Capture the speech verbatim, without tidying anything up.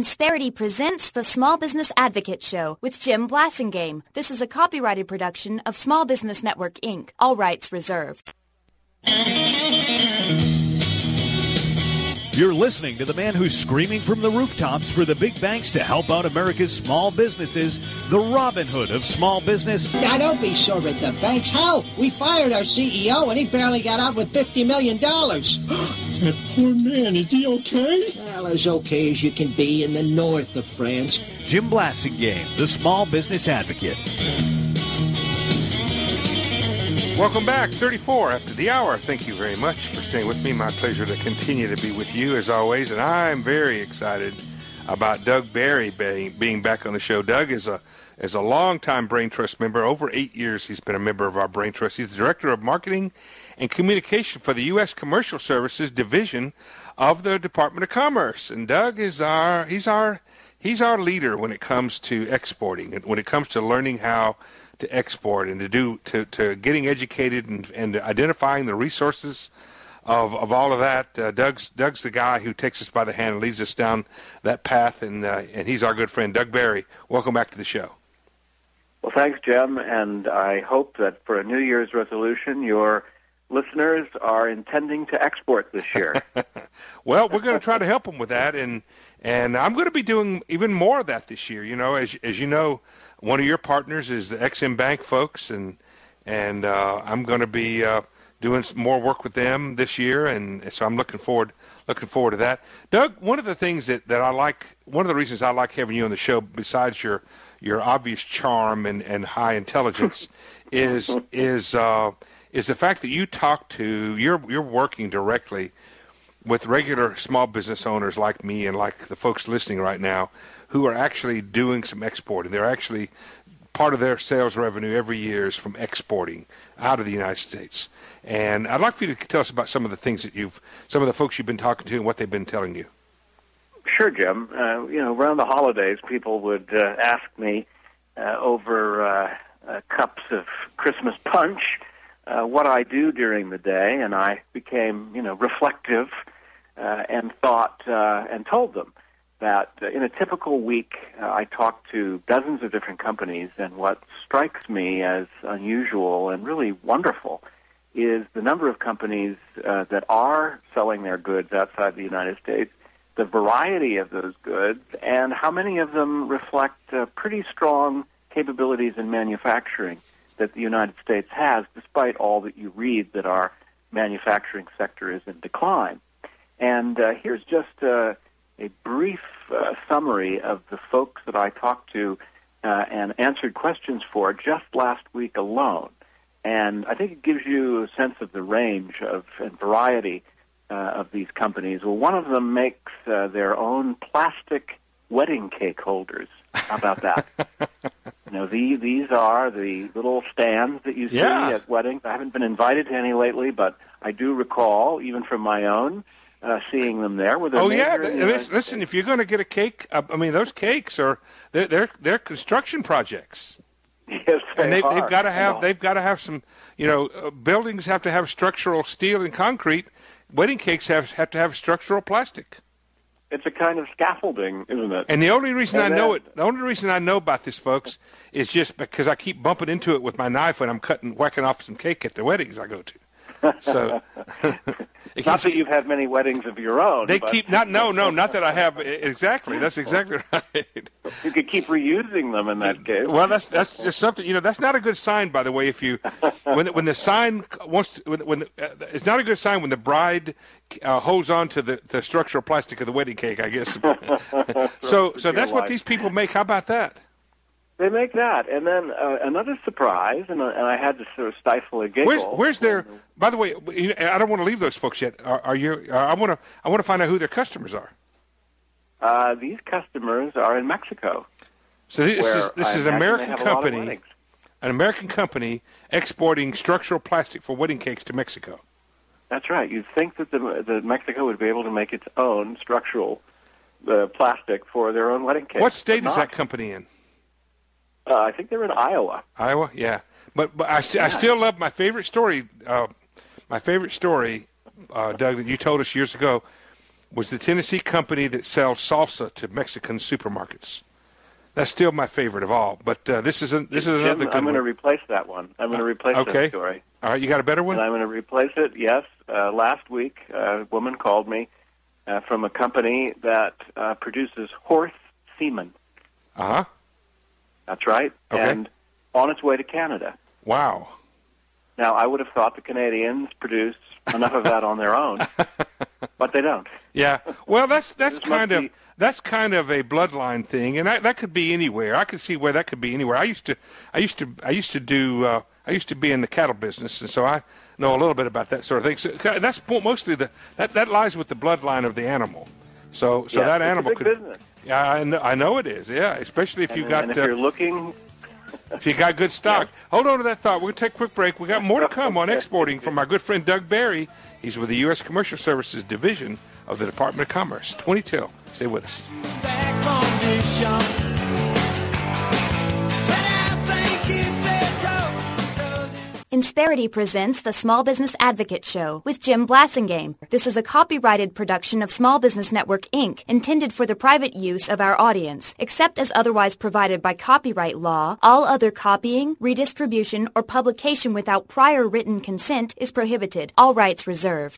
Insperity presents the Small Business Advocate Show with Jim Blasingame. This is a copyrighted production of Small Business Network, Incorporated. All rights reserved. You're listening to the man who's screaming from the rooftops for the big banks to help out America's small businesses, the Robin Hood of small business. Now, don't be sore at the banks. Hell, we fired our C E O and he barely got out with fifty million dollars. That poor man, is he okay? Well, as okay as you can be in the north of France. Jim Blasingame, the Small Business Advocate. Welcome back, thirty-four after the hour. Thank you very much for staying with me. My pleasure to continue to be with you as always, and I'm very excited about Doug Barry being, being back on the show. Doug is a is a longtime Brain Trust member. Over eight years he's been a member of our Brain Trust. He's the Director of Marketing and Communication for the U S Commercial Services Division of the Department of Commerce. And Doug is our he's our he's our leader when it comes to exporting, when it comes to learning how to export and to do to, to getting educated and, and identifying the resources of of all of that. Uh, Doug's Doug's the guy who takes us by the hand and leads us down that path, and uh, and he's our good friend, Doug Barry. Welcome back to the show. Well, thanks, Jim, and I hope that for a New Year's resolution, your listeners are intending to export this year. Well, we're going to try to help them with that, and and I'm going to be doing even more of that this year. You know, as as you know, one of your partners is the Ex-Im Bank folks, and and uh, I'm going to be uh, doing some more work with them this year, and so I'm looking forward looking forward to that. Doug, one of the things that, that I like, one of the reasons I like having you on the show, besides your your obvious charm and, and high intelligence, is is uh, is the fact that you talk to you're you're working directly with regular small business owners like me and like the folks listening right now, who are actually doing some exporting. They're actually, part of their sales revenue every year is from exporting out of the United States. And I'd like for you to tell us about some of the things that you've, some of the folks you've been talking to and what they've been telling you. Sure, Jim. Uh, you know, around the holidays, people would uh, ask me uh, over uh, uh, cups of Christmas punch uh, what I do during the day, and I became, you know, reflective uh, and thought uh, and told them that uh, in a typical week, uh, I talk to dozens of different companies, and what strikes me as unusual and really wonderful is the number of companies uh, that are selling their goods outside the United States, the variety of those goods, and how many of them reflect uh, pretty strong capabilities in manufacturing that the United States has, despite all that you read that our manufacturing sector is in decline. And uh, here's just uh, a brief uh, summary of the folks that I talked to uh, and answered questions for just last week alone. And I think it gives you a sense of the range of and variety uh, of these companies. Well, one of them makes uh, their own plastic wedding cake holders. How about that? You know, the, these are the little stands that you see Yeah. at weddings. I haven't been invited to any lately, but I do recall, even from my own, Uh, seeing them there. With Oh yeah, listen, listen. If you're going to get a cake, uh, I mean, those cakes are they're they're, they're construction projects. Yes, they and they, are. they've got to have they've got to have some. You know, uh, buildings have to have structural steel and concrete. Wedding cakes have have to have structural plastic. It's a kind of scaffolding, isn't it? And the only reason And I know then- it, the only reason I know about this, folks, is just because I keep bumping into it with my knife when I'm cutting, whacking off some cake at the weddings I go to. So, it not keeps- that you've had many weddings of your own. They but keep not no no not that I have exactly. That's exactly right. You could keep reusing them in that case. Well, that's that's just something, you know. That's not a good sign, by the way. If you when the, when the sign wants to, when, when the, uh, it's not a good sign when the bride uh, holds on to the, the structural plastic of the wedding cake, I guess. so so that's what these people make. How about that? They make that, and then uh, another surprise, and, uh, and I had to sort of stifle a giggle. Where's where's their? By the way, I don't want to leave those folks yet. Are, are you? Uh, I want to I want to find out who their customers are. Uh, these customers are in Mexico. So this where is this I is an imagine American they have a lot of company, weddings. an American company exporting structural plastic for wedding cakes to Mexico. That's right. You'd think that the, the Mexico would be able to make its own structural uh, plastic for their own wedding cakes. What state but is not. that company in? Uh, I think they're in Iowa. Iowa, yeah. But but I, st- I still love my favorite story. Uh, my favorite story, uh, Doug, that you told us years ago, was the Tennessee company that sells salsa to Mexican supermarkets. That's still my favorite of all. But uh, this is a, this is Jim, another good I'm going to one. replace that one. I'm going to replace okay. that story. All right, you got a better one? And I'm going to replace it, yes. Uh, last week, a woman called me uh, from a company that uh, produces horse semen. Uh-huh. That's right. Okay. And on its way to Canada. Wow. Now, I would have thought the Canadians produce enough of that on their own, but they don't. Yeah. Well, that's that's This must kind of be- that's kind of a bloodline thing, and I, that could be anywhere. I could see where that could be anywhere. I used to I used to I used to do uh, I used to be in the cattle business, and so I know a little bit about that sort of thing. So that's mostly the that, that lies with the bloodline of the animal. So so Yeah, that it's animal a big could. business. Yeah, I know, I know it is. Yeah, especially if And, you got and if uh, you're looking, if you got good stock. Hold on to that thought. We're going to take a quick break. We got more to come on exporting from our good friend Doug Barry. He's with the U S Commercial Services Division of the Department of Commerce. twenty till. Stay with us. Back from this jump. But I think it's a total. Insperity presents the Small Business Advocate Show with Jim Blasingame. This is a copyrighted production of Small Business Network, Incorporated, intended for the private use of our audience. Except as otherwise provided by copyright law, all other copying, redistribution, or publication without prior written consent is prohibited. All rights reserved.